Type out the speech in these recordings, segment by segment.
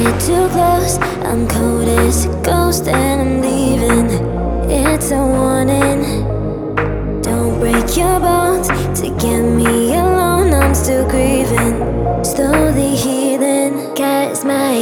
get too close, I'm cold as a ghost and I'm leaving. It's a warning. Don't break your bones to get me alone. I'm still grieving, slowly healing. Cause my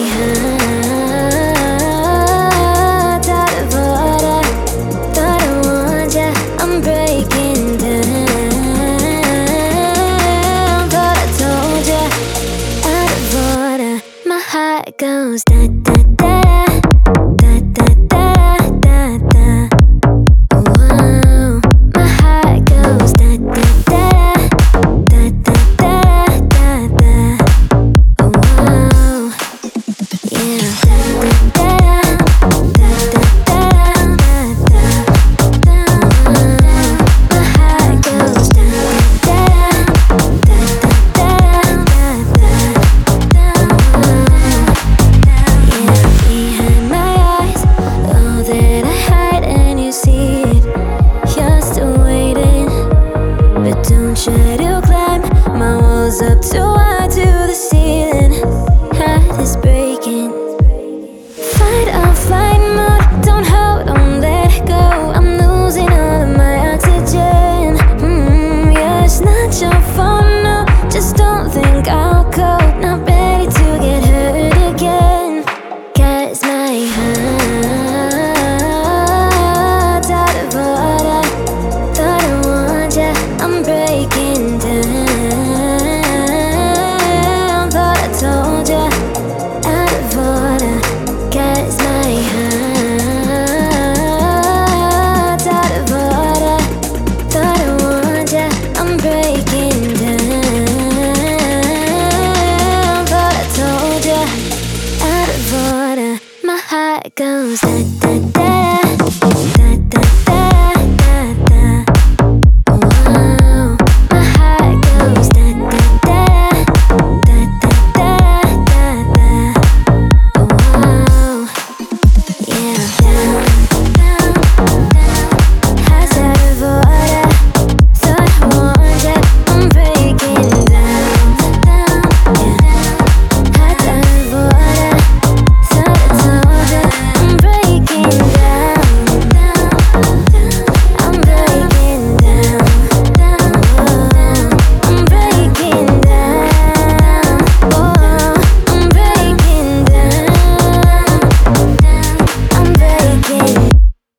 heart's out of order. Thought I warned ya, I'm breaking down. Thought I told ya, out of order. My heart goes da da da da da da da da. Oh, wow. My heart goes da da da da da da da da. Oh, wow. Yeah. Da da da da da da da da. My heart goes da da da da da da da. Yeah, behind my eyes, all that I hide and you see it. You're still waiting, but don't try to climb my walls up too high to the ceiling. Heart is breaking. Fight or flight mode, don't hold on, let go. I'm losing all of my oxygen. Yeah, it's not your fault, no. Just don't think I'll cope. Not ready to get hurt again. Cause my heart's out of order. Thought I warned ya, I'm breaking down. Thought I told ya, out of order. Cause my heart's out of order. Thought I warned ya, I'm breaking down. Thought I told ya, out of order. My heart goes da da da.